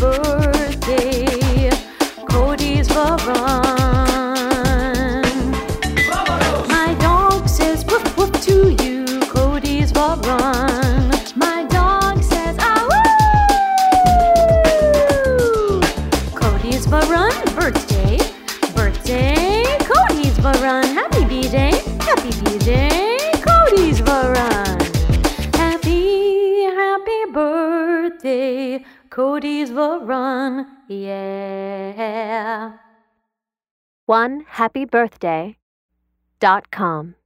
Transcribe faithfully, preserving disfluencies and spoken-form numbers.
birthday, Cody's va run. My dog says woof woof to you, Cody's va run. My dog says ah woo. Cody's va run, birthday, birthday, Cody's va run. Happy B-Day, happy B-Day, Cody's va run. Happy, happy birthday, Cody's va run, yeah. one happy birthday dot com